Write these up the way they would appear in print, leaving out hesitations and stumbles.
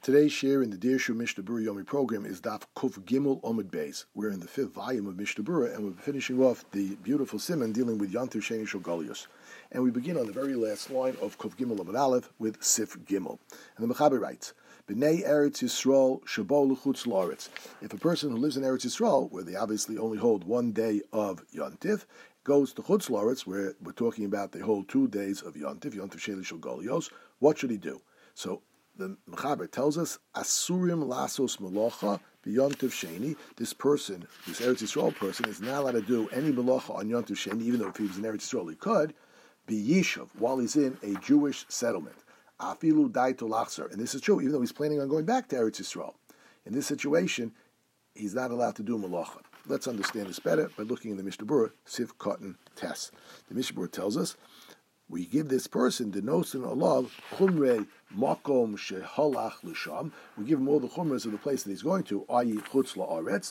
Today's share in the Dirshu Mishnah Berurah Yomi program is Daf Kuf Gimel Omid Beis. We're in the 5th volume of Mishnah Berurah, and we're finishing off the beautiful siman dealing with Yontif Sheni Shel Golios. And we begin on the very last line of Kuf Gimel Omid Aleph with Sif Gimel. And the Mechaber writes, B'nei Eretz Yisrael Shabo L'chutz La'aretz. If a person who lives in Eretz Yisrael, where they obviously only hold 1 day of Yontif, goes to Chutz La'aretz, where we're talking about they hold 2 days of Yontif Sheni Shel Golios, what should he do? So the Mechaber tells us, Asurim Lasos Melacha b'Yontif Sheni. This person, this Eretz Yisrael person, is not allowed to do any Melacha on Yontif Sheni, even though if he was in Eretz Yisrael he could, be Yishuv, while he's in a Jewish settlement. Afilu Daito Lachzer. And this is true, even though he's planning on going back to Eretz Yisrael. In this situation, he's not allowed to do Melacha. Let's understand this better by looking in the Mishnah Berurah, Sif Cotton Tess. The Mishnah Berurah tells us, we give this person the notion of chumrei makom shehalach l'sham. We give him all the chumras of the place that he's going to, i.e. chutz la'aretz,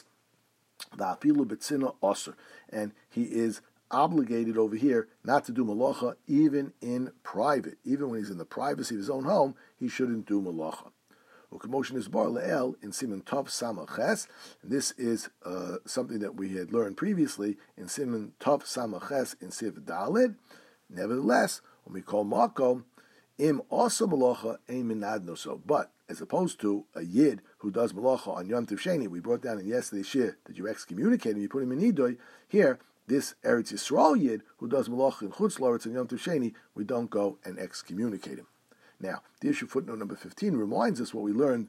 va'afilu betzina aser, and he is obligated over here not to do malacha even in private. Even when he's in the privacy of his own home, he shouldn't do malacha. U'kemotion is bar le'el in Siman Tov Samaches, and this is something that we had learned previously in Siman Tov Samaches in Siv Daled. Nevertheless, when we call makom, im also malacha ein minadno so. But as opposed to a yid who does malacha on Yom Tov Sheni, we brought down in yesterday's shir that you excommunicate him, you put him in nidoy. Here, this Eretz Yisrael yid who does malacha in Chutz La'aretz and Yom Tov Sheni, we don't go and excommunicate him. Now, the issue footnote number 15 reminds us what we learned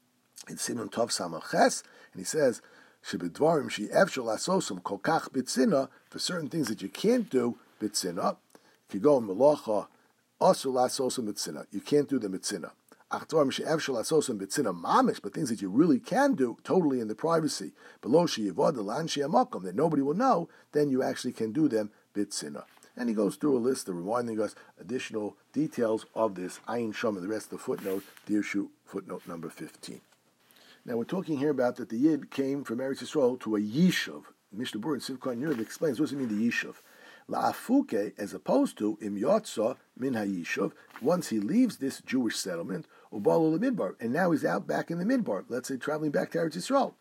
in Siman Tov Samaches, and he says, Shebedvarim she'efshel asosum kol kach bitzina, for certain things that you can't do bitzina. You go in melacha, also lasosim mitzina. You can't do the mitzina. Achtorim she'efshel lasosim mitzina mamish, but things that you really can do totally in the privacy, below she'yivad l'an she'amakom, that nobody will know, then you actually can do them bitzina. And he goes through a list of reminding us additional details of this Ayin Shom and the rest of the footnote, Dirshu footnote number 15. Now we're talking here about that the Yid came from Eretz Yisrael to a Yishuv. Mishnah Berurah and Sivkon Yud explains what does it mean the Yishuv. La'afuke, as opposed to im yotza min ha'yishuv, once he leaves this Jewish settlement, ubalu lemidbar, and now he's out back in the midbar, let's say traveling back to Eretz Yisrael.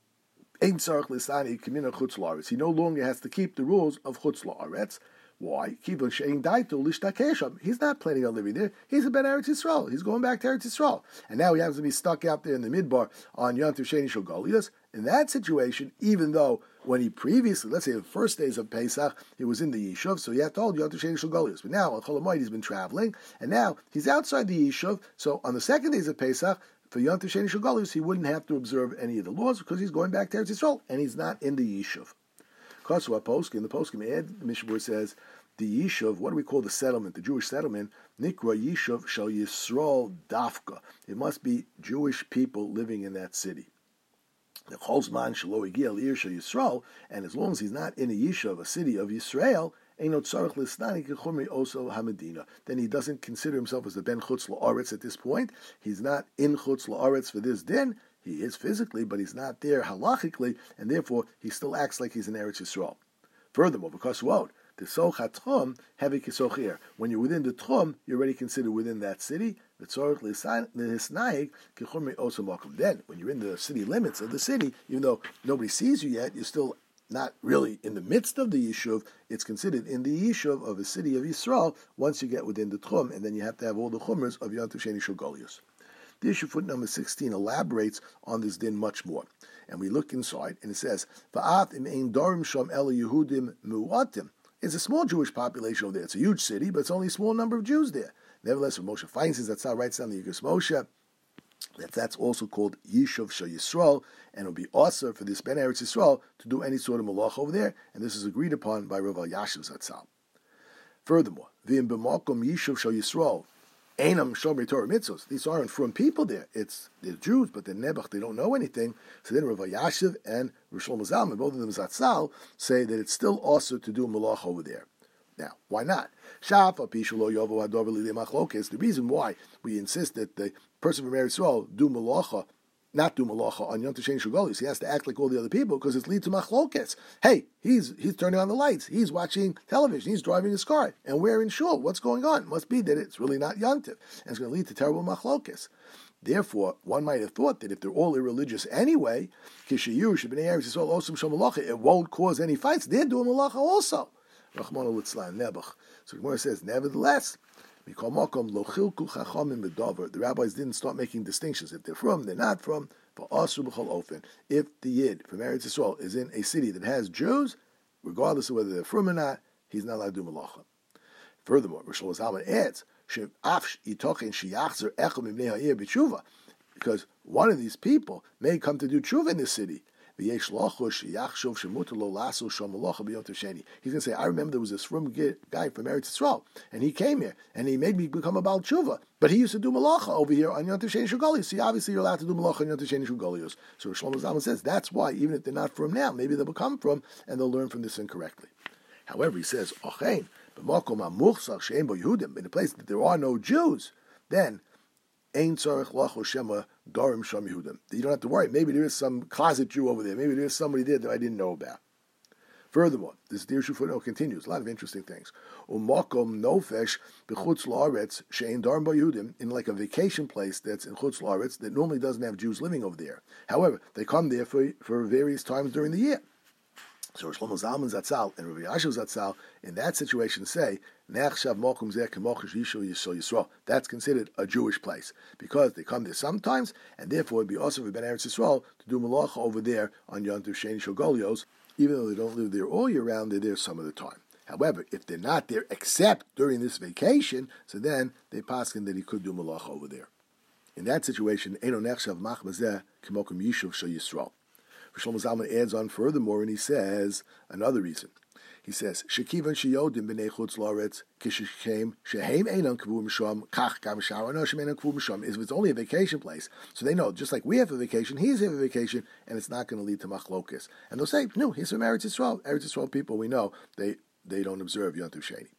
Ein tzarich lisani kamina chutz la'aretz. He no longer has to keep the rules of chutz la'aretz. Why? Kivon she'ein daito lishtakesham. He's not planning on living there. He's a ben Eretz Yisrael. He's going back to Eretz Yisrael. And now he happens to be stuck out there in the midbar on Yontif Sheni Shel Golios. In that situation, even though when he previously, let's say the first days of Pesach, he was in the Yishuv, so he had told Yontif Sheni Shel Golios. But now, on Chol Hamoed, he's been traveling, and now he's outside the Yishuv, so on the second days of Pesach, for Yontif Sheni Shel Golios, he wouldn't have to observe any of the laws because he's going back to Eretz Yisrael, and he's not in the Yishuv. Kosua Poskim, the Poskim add, the Mishnah Berurah says, the Yishuv, what do we call the settlement, the Jewish settlement? Nikra Yishuv Shel Yisrael Dafka. It must be Jewish people living in that city. The Cholzman Shelo Igiel Ir Shel Yisrael, and as long as he's not in a Yishuv, a city of Yisrael, Einot Tzarich Lisnani Kechumri Oso Hamedina. Then he doesn't consider himself as the Ben Chutz La'aretz at this point. He's not in Chutz La'aretz for this din. He is physically, but he's not there halachically, and therefore he still acts like he's in Eretz Yisrael. Furthermore, because what? The Soch HaTchum, heavy Kisoch Ir. When you're within the Tchum, you're already considered within that city. Then, when you're in the city limits of the city, even though nobody sees you yet, you're still not really in the midst of the Yishuv. It's considered in the Yishuv of the city of Yisrael once you get within the Tchum, and then you have to have all the Chumras of Yontif Sheni Shel Golios. The issue footnote number 16 elaborates on this din much more. And we look inside, and it says, Va'at im ein darim sham ela Yehudim mu'atim. It's a small Jewish population over there. It's a huge city, but it's only a small number of Jews there. Nevertheless, when Moshe finds this, that's how it writes down the Yigros Moshe, that's also called Yishuv Shel Yisrael, and it will be also for this Ben Eretz Yisrael to do any sort of malach over there, and this is agreed upon by Rav Yashiv Zatzal. Furthermore, V'im b'makom Yishuv Shel Yisrael, Einam Shomrei Torah Mitzvos. These aren't from people there. They're Jews, but they're Nebuch, they don't know anything. So then Rav Yashiv and Rosh Shlomo Zalman, both of them Zatzal, say that it's still also to do malach over there. Now, why not? The reason why we insist that the person from Eretz Yisrael not do malacha on Yontif Sheni Shel Golios, he has to act like all the other people because it's lead to machlokes. Hey, he's turning on the lights, he's watching television, he's driving his car, and we're in shul. What's going on? It must be that it's really not Yontif, and it's going to lead to terrible machlokes. Therefore, one might have thought that if they're all irreligious anyway, it won't cause any fights. They're doing malacha also. So the Gemara says, nevertheless, the rabbis didn't start making distinctions. If they're from, they're not from. If the Yid from Eretz Yisrael is in a city that has Jews, regardless of whether they're from or not, he's not allowed to do malacha. Furthermore, Rosh Zalman adds, because one of these people may come to do tshuva in the city. He's going to say, I remember there was this frum guy from Eretz Yisrael, and he came here, and he made me become a Baal Tshuva, but he used to do malacha over here on Yom Tov Sheni Shugalios. See, obviously you're allowed to do malacha on Yom Tov Sheni Shugalios. So Shlomo Zalman says, that's why, even if they're not from now, maybe they'll become from, and they'll learn from this incorrectly. However, he says, in a place that there are no Jews, then you don't have to worry. Maybe there is some closet Jew over there. Maybe there is somebody there that I didn't know about. Furthermore, this Dirshu footnote continues. A lot of interesting things. In like a vacation place that's in Chutz La'aretz that normally doesn't have Jews living over there. However, they come there for various times during the year. So Shlomo Zalman Zatzal and Rabbi Yashav Zatzal in that situation say, that's considered a Jewish place because they come there sometimes, and therefore it would be also for Ben Eretz Yisrael to do malacha over there on Yom Tov Sheni Shogolios, even though they don't live there all year round, they're there some of the time. However, if they're not there except during this vacation, so then they paskin that he could do malacha over there. In that situation, Eino Nechshav Machmazeh Kimokum Yishuv Shel Yisrael. Shlomo Zalman adds on furthermore, and he says another reason. He says, "Shekivan sheyodim b'nei chutz la'aretz kishem shehem einon kavur misham kach gam sha'ar anoshim einon kavur misham." If it's only a vacation place, so they know just like we have a vacation, he's have a vacation, and it's not going to lead to machlokas. And they'll say, "No, he's from Eretz Yisrael. Eretz Yisrael people, we know they don't observe Yom Tov Sheni."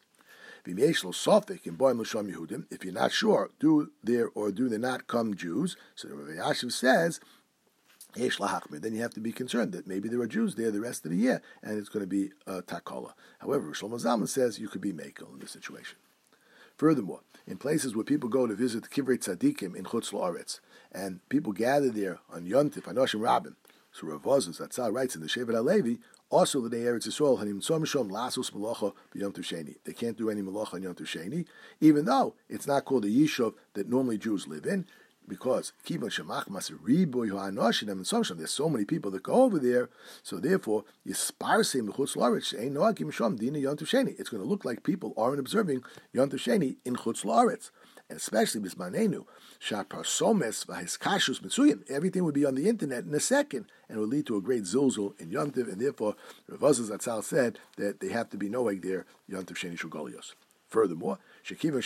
If you're not sure, do there or do there not come Jews? So Rabbi Yashiv says, then you have to be concerned that maybe there are Jews there the rest of the year, and it's going to be takola. However, Shlomo Zalman says you could be mekel in this situation. Furthermore, in places where people go to visit the Kivrei Tzadikim in Chutz La'aretz, and people gather there on Yontif, Anoshim Rabin, so Rav Vazos Zatzal writes in the Shevet HaLevi, also the day Eretz Yisrael Hanim Tzom Shom Lasos Malacha b'Yom Tov Sheni. They can't do any malacha on Yom Tov Sheni, even though it's not called a yishuv that normally Jews live in. Because there's so many people that go over there, so therefore it's going to look like people aren't observing Yom Tov Sheni in Chutz La'aretz, and especially bismanenu everything would be on the internet in a second, and it would lead to a great zilzul in Yom Tov, and therefore Rav Azaz Zatzal said that they have to be knowing their Yom Tov Sheni Shugolios. Furthermore, since there are a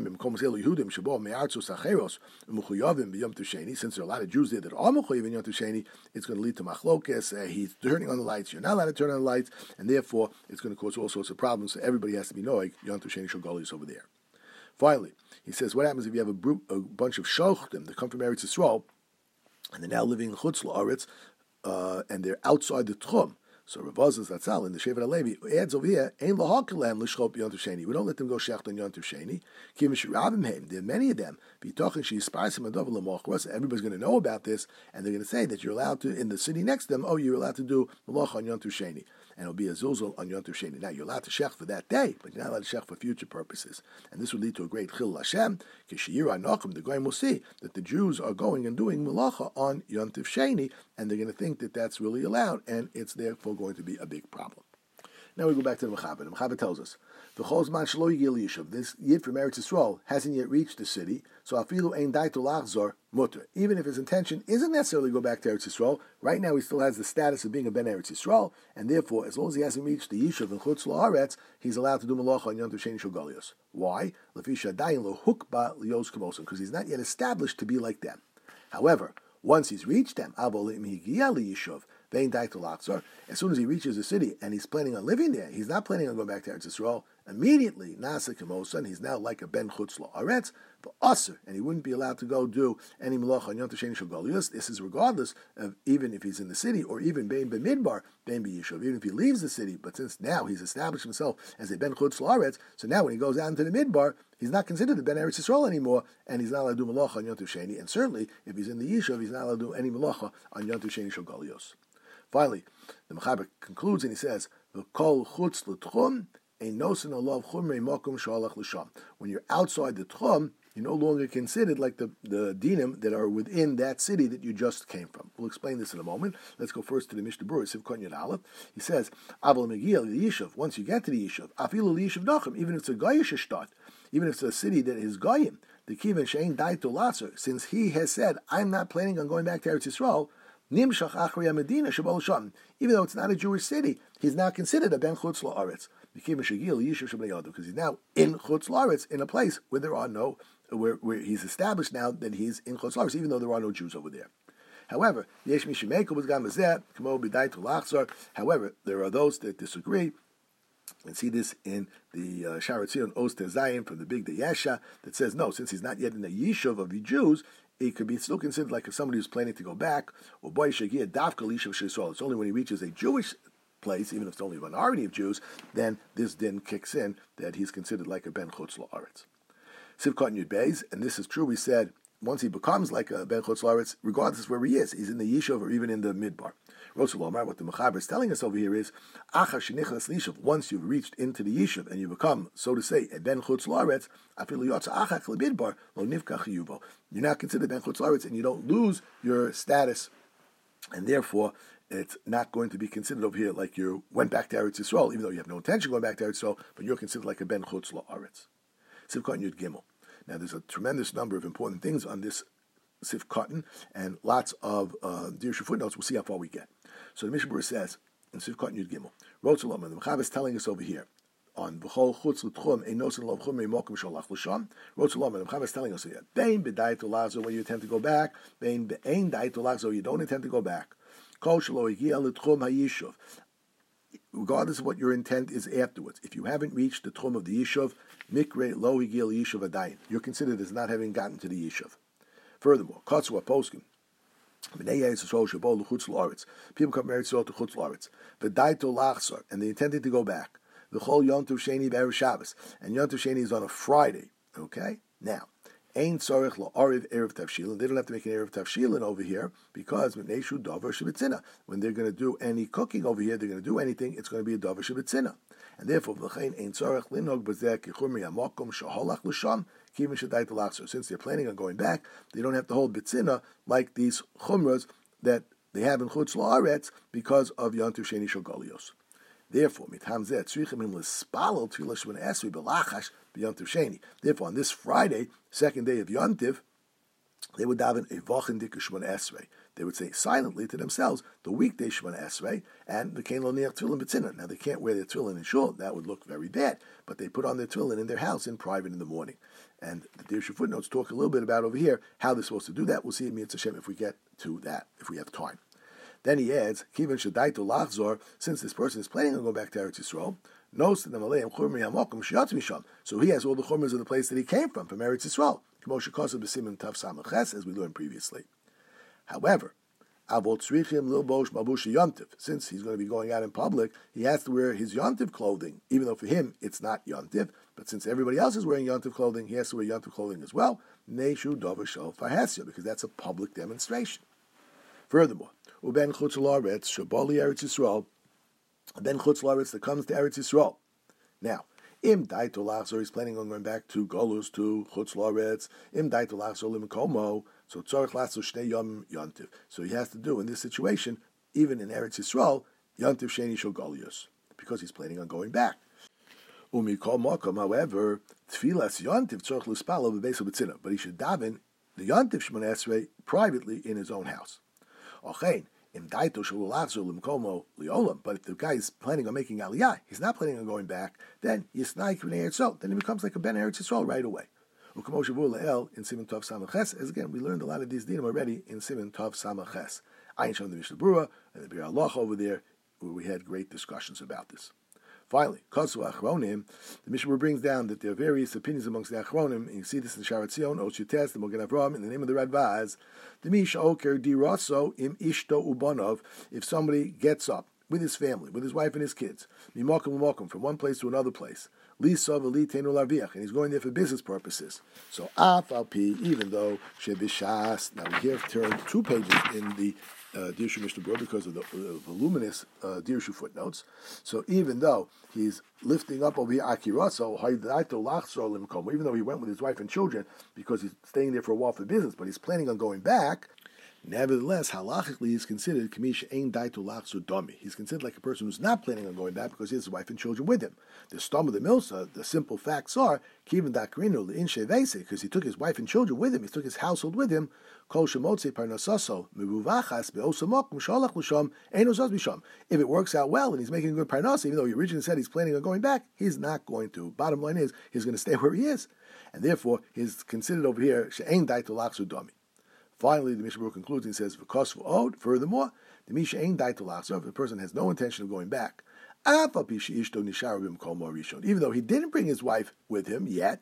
lot of Jews there that are mechuyev in Yom Tov Sheni, it's going to lead to machlokes. He's turning on the lights, you're not allowed to turn on the lights, and therefore it's going to cause all sorts of problems. So everybody has to be knowing Yom Tov Sheni Shogolios over there. Finally, he says, what happens if you have a bunch of shochtim that come from Eretz Yisrael, and they're now living in Chutz La'aretz, and they're outside the Tchum? So Rav Azaz Zatzal in the Shevet HaLevi adds over here, "Ein lahakelem l'shchop Yom Tov Sheni." We don't let them go shecht on Yom Tov Sheni. There are many of them. Everybody's going to know about this, and they're going to say that you're allowed to in the city next to them. Oh, you're allowed to do malach on Yom Tov Sheni, and it'll be a zilzul on Yom Tov Sheni. Now you're allowed to shecht for that day, but you're not allowed to shecht for future purposes, and this would lead to a great chil Hashem. The Goyim will see that the Jews are going and doing malacha on Yom Tov Sheni, and they're going to think that that's really allowed, and it's therefore going to be a big problem. Now we go back to the Mechaber. The Mechaber tells us, this Yid from Eretz Yisrael hasn't yet reached the city, so afilu ein dai to lachzor mutter. Even if his intention isn't necessarily to go back to Eretz Yisrael, right now he still has the status of being a Ben Eretz Yisrael, and therefore, as long as he hasn't reached the Yishuv in Chutz La'aretz, he's allowed to do malacha on Yom Tov Sheni Shogolios. Why? Because he's not yet established to be like them. However, once he's reached them, as soon as he reaches the city and he's planning on living there, he's not planning on going back to Eretz Yisrael, Immediately, Nasa Kemosa, and he's now like a Ben Chutz La'aretz, but Aser, and he wouldn't be allowed to go do any Malach on Yom Tov Sheni Shel Golius. This is regardless of even if he's in the city, or even Bein B'Midbar, Bein B'Yishuv, even if he leaves the city, but since now he's established himself as a Ben Chutz La'aretz, so now when he goes out into the Midbar, he's not considered a Ben Eretz Yisrael anymore, and he's not allowed to do Malach on Yom Tov Sheni, and certainly, if he's in the Yishuv, he's not allowed to do any Malacha on Yom Tov Sheni Shel Golios. Finally, the Mechaber concludes and he says, "V'kol chutz l'tchum ein nosen olav chumrei makom shalach l'sham." When you're outside the tchum, you're no longer considered like the dinim that are within that city that you just came from. We'll explain this in a moment. Let's go first to the Mishnah Berurah, Siv Kon Yud Aleph. He says, "Aval megiel yishuv." Once you get to the yishuv, afilu yishuv nachem, even if it's a goyish shtat, even if it's a city that is goyim, the kiven shein dai to laser, since he has said, "I'm not planning on going back to Eretz Yisrael." Nimshach Achrei Medina Shabal Sham. Even though it's not a Jewish city, he's now considered a Ben Chutz La'aretz. Because he's now in Chutz La'aretz, in a place where there are no, where he's established now that he's in Chutz La'aretz, even though there are no Jews over there. However, however, there are those that disagree. And see this in the Sharat Zion Oster Zion from the Big Yesha that says no, since he's not yet in the Yishuv of the Jews, it could be still considered like if somebody who's planning to go back, or boy Shagia Davka Lishav Shesol. It's only when he reaches a Jewish place, even if it's only a minority of Jews, then this din kicks in that he's considered like a Ben Chutz La'aretz. Sivkot Yud Beis, and this is true, we said once he becomes like a Ben Chutz La'aretz, regardless of where he is, he's in the Yishuv or even in the Midbar. Rosalomar, what the Mechaber is telling us over here is, once you've reached into the Yishuv and you become, so to say, a Ben Chutz La'aretz, you're not considered Ben Chutz La'aretz and you don't lose your status, and therefore it's not going to be considered over here like you went back to Eretz Yisrael, even though you have no intention of going back to Eretz Yisrael, but you're considered like a Ben Chutz La'aretz. Sivkot Yud Gimel. Now there's a tremendous number of important things on this Sivkot and lots of Dirshu footnotes. We'll see how far we get. So the Mishnah Berurah says in Sivkot Yud Gimel, Rotzalom, and the Mechaber is telling us over here on V'chol Chutz L'Tchum Ein Nosen Lov Chumrei Mokum Shalach L'Sham. Rotzalom, and the Mechaber is telling us here, Bein B'dai Tolazo, when you intend to go back, Bein Be'ein Dai Tolazo, you don't intend to go back. Kol Shalo Yigia L'Tchum HaYishuv. Regardless of what your intent is afterwards, if you haven't reached the Tchum of the Yishuv, Mikre Lo Yigia L'Yishuv Adayin, you're considered as not having gotten to the Yishuv. Furthermore, Katzua Poskim. People come from Eretz Yisrael to Chutz La'aretz. V'daito lachzor, and they intended to go back. V'chol Yom Tov Sheni b'erev Shabbos, and Yom Tov Sheni is on a Friday. Okay, now ein tzorich la'ariv erev tavshilin. They don't have to make an erev tavshilin over here because mipneishu davar shebetzina. When they're going to do any cooking over here, they're going to do anything. It's going to be a davar shebetzina, and therefore v'chein ein tzorich linog b'zeh kichumri hamokom shaholach l'sham. Since they're planning on going back, they don't have to hold bitzina like these chumras that they have in Chutz La'aretz because of Yom Tov Sheni Shel Golios. Therefore, therefore, on this Friday, second day of Yom Tov, they would daven a Vachin Dik Shmon Esrei. They would say silently to themselves the weekday Shmon Esrei and the Kein Lo Niach Tefillin B'Tzina. Now they can't wear their tefillin in shul; that would look very bad. But they put on their tefillin in their house in private in the morning. And the Dirshu footnotes talk a little bit about over here how they're supposed to do that. We'll see in Mitzvah Hashem if we get to that, if we have time. Then he adds, Kivan Shadaitu Lachzor, since this person is planning on going back to Eretz Yisrael, knows them Aleim Chumri Hamokum Shiatz Misham. So he has all the chumras of the place that he came from Eretz Yisrael. K'moshe Kosav B'Siman Tav Samach, as we learned previously. However, Avot Tzrichim Lilbosh Mabush Yontiv. Since he's going to be going out in public, he has to wear his Yontiv clothing, even though for him it's not Yontiv. But since everybody else is wearing Yontiv clothing, he has to wear Yontiv clothing as well. Neishu Dover Shal Fahesya, because that's a public demonstration. Furthermore, Uben Chutz La'aretz Shabali Eretz Yisrael, Ben Chutz La'aretz that comes to Eretz Yisrael. Now, Im Daito Lachzor, he's planning on going back to Golus, to Chutz La'aretz. Im Daito Lachzor Lim Komo. So Tzorich Lasso Shnei Yom Yontiv. So he has to do in this situation, even in Eretz Yisrael, Yontiv Sheni Shel Golios, because he's planning on going back. Umikol Mokom, however, Tfilas Yontiv Tzorich L'Spalo B'Beis B'Tzina, but he should daven the Yontiv Shmon Esrei privately in his own house. Ochein Im Daito Shel Lachzor Lim Komo Liolam. But if the guy is planning on making Aliyah, he's not planning on going back, then Yisnai K'Bnei Eretz Yisrael, then he becomes like a Ben Eretz Yisrael right away. In Siman Tov Samaches, as again we learned a lot of these dinim already in Siman Tov Samaches. I ain't shown the Mishnah Berurah and the Bir Allah over there, where we had great discussions about this. Finally, Kosu Achronim, the Mishnah brings down that there are various opinions amongst the Achronim, and you see this in Sharat Zion, Oshutes, the Mogen Avraham, in the name of the Radvaz, the Misha Oker Di Rasso im Ishto Ubanov, if somebody gets up with his family, with his wife and his kids, Mimakum from one place to another place, and he's going there for business purposes. So Afalpi, even though Shebishas, now we here turn 2 pages in the Dirshu Mishnah Berurah because of the voluminous Dirshu footnotes. So even though he's lifting up over here Akiraso, even though he went with his wife and children because he's staying there for a while for business, but he's planning on going back, nevertheless, halachically, he's considered kamish ein daitu lachzu dami. He's considered like a person who's not planning on going back because he has his wife and children with him. The stom of the milsa, the simple facts are kiven dakrinu le'in shevese, because he took his wife and children with him. He took his household with him. Kol shemotze parnasaso mevuvachas beosamok mishalach l'sham ein ozaz b'sham. If it works out well and he's making a good parnas, even though he originally said he's planning on going back, he's not going to. Bottom line is he's going to stay where he is, and therefore he's considered over here she'ein daitu lachzu dami. Finally, the Mishnah Berurah concludes and says, furthermore, the Misha ain't died to lachzor, if the person has no intention of going back, even though he didn't bring his wife with him yet,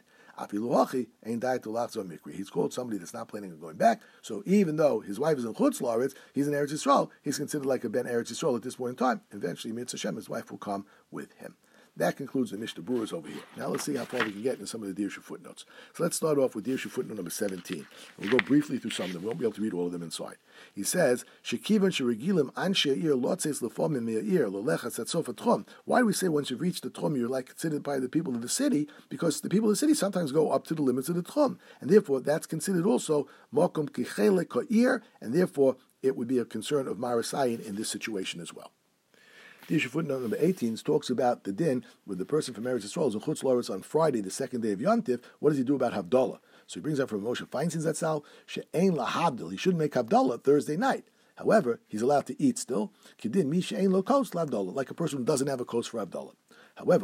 he's called somebody that's not planning on going back, so even though his wife is in Chutz La'aretz, he's in Eretz Yisrael, he's considered like a Ben Eretz Yisrael at this point in time. Eventually, Mitzvah Hashem, his wife will come with him. That concludes the Mishnah Berurah over here. Now let's see how far we can get in some of the Dirshu footnotes. So let's start off with Dirshu footnote number 17. We'll go briefly through some of them. We won't be able to read all of them inside. He says, "Shekivan sheregilim anshe ir lotzes lefomim me'ir lolechas atzof atchom." Why do we say once you've reached the tchum, you're like considered by the people of the city? Because the people of the city sometimes go up to the limits of the tchum, and therefore that's considered also mokum kichele ka'ir, and therefore it would be a concern of marasayin in this situation as well. The issue footnote number 18 talks about the din with the person from Eretz Yisrael is in Chutz La'aretz on Friday, the second day of Yontif. What does he do about Havdalah? So he brings up from Moshe Feinstein Zatzal, she'ein lahavdil. He shouldn't make Havdalah Thursday night. However, he's allowed to eat still. Kedin mi she'ein lo kos l'Havdalah, like a person who doesn't have a kos for Havdalah. However,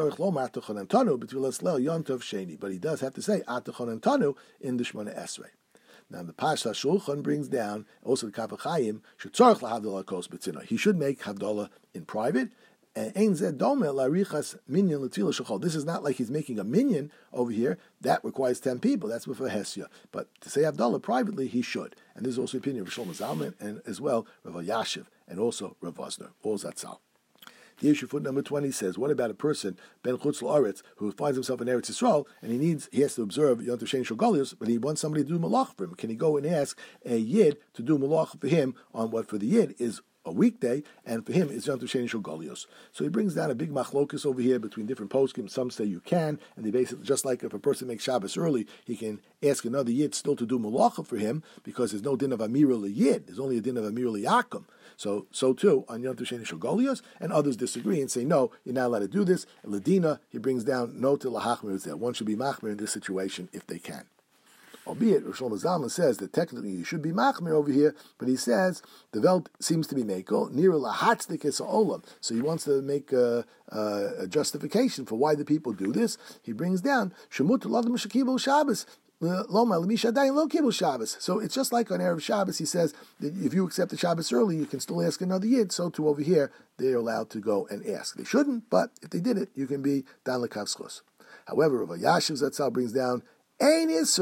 but he does have to say Atachon in the Shemona Esrei. Now the Pasha Shulchan brings down also the Kaf HaChaim shetzarich lahavdalah kos b'tzina. He should make Havdalah in private. And ein zeh domeh larichas minyan l'tila shechol. This is not like he's making a minyan over here. That requires 10 people. That's with a Hesia. But to say Havdalah privately, he should. And this is also the opinion of Shlomo Zalman and as well Rav Yashiv and also Rav Vosner. All Zatzal. The issue foot number 20 says, what about a person, Ben Chutz La'aretz, who finds himself in Eretz Yisrael, and he has to observe Yom Tov Sheni Shel Golios, but he wants somebody to do malach for him. Can he go and ask a Yid to do malach for him on what for the Yid is a weekday, and for him is Yom Tov Sheni Shel Golios? So he brings down a big machlokus over here between different poskim. Some say you can, and they basically, just like if a person makes Shabbos early, he can ask another Yid still to do malacha for him, because there's no din of Amira L'Yid, there's only a din of Amira L'Yakum. So too, on Yom Tov Sheni Shel Golios, and others disagree and say, no, you're not allowed to do this. And Ladina, he brings down, no to Lahachmir is there. One should be machmir in this situation if they can. Albeit, Shlomo Zalman says that technically you should be machmir over here, but he says the Welt seems to be mekel, near lahatzdik es olam. So he wants to make a justification for why the people do this. He brings down shemut l'adam shekibul Shabbos. So it's just like on Erev Shabbos, he says that if you accept the Shabbos early, you can still ask another Yid. So too over here, they're allowed to go and ask. They shouldn't, but if they did it, you can be Dan L'Kav Schus. However, Rav Yashiv Zatzal brings down, he says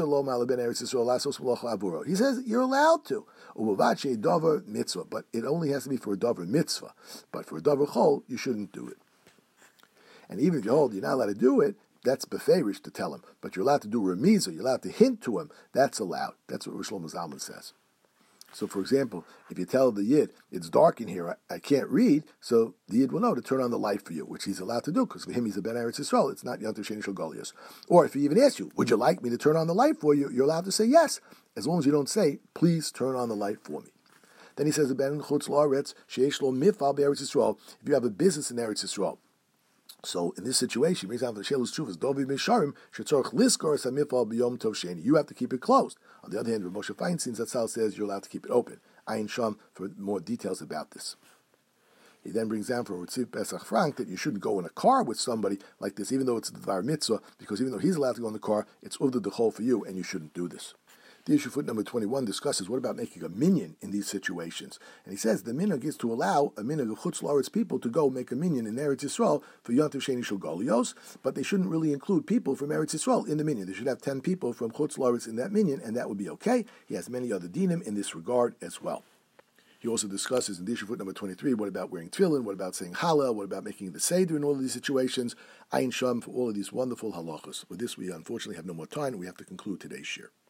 you're allowed to. But it only has to be for a davar mitzvah. But for a davar chol, you shouldn't do it. And even if you hold you're not allowed to do it, that's beferish to tell him. But you're allowed to do remiza, you're allowed to hint to him. That's allowed. That's what Shlomo Zalman says. So, for example, if you tell the Yid, it's dark in here, I can't read, so the Yid will know to turn on the light for you, which he's allowed to do, because for him he's a Ben Eretz Yisrael, it's not Yom Tov Sheni Shel Golios. Or if he even asks you, would you like me to turn on the light for you, you're allowed to say yes, as long as you don't say, please turn on the light for me. Then he says, Ben Chutz La'aretz, Sheish Lo Mifal Be'eretz Yisrael, if you have a business in Eretz Yisrael. So in this situation, for example, the Shelus Trufas, Dovi Misharim, Shetzorch Liskor Samifal B'Yom Tov Sheni. You have to keep it closed. On the other hand, Rav Moshe Feinstein Zatzal says you're allowed to keep it open. Ayin Sham for more details about this. He then brings down from Ritziv Pesach Frank that you shouldn't go in a car with somebody like this, even though it's the Dvar Mitzvah, because even though he's allowed to go in the car, it's Uvda Dechol for you, and you shouldn't do this. The issue foot number 21 discusses what about making a minyan in these situations. And he says the minhag is to allow a minhag of Chutz La'aretz people to go make a minyan in Eretz Yisrael for Yontiv Sheni Shel Golios, but they shouldn't really include people from Eretz Yisrael in the minyan. They should have 10 people from Chutz La'aretz in that minyan, and that would be okay. He has many other dinim in this regard as well. He also discusses in the issue foot number 23, what about wearing tefillin, what about saying Hallel, what about making the Seder in all of these situations, Ayin Sham for all of these wonderful halachos. With this, we unfortunately have no more time, and we have to conclude today's shir.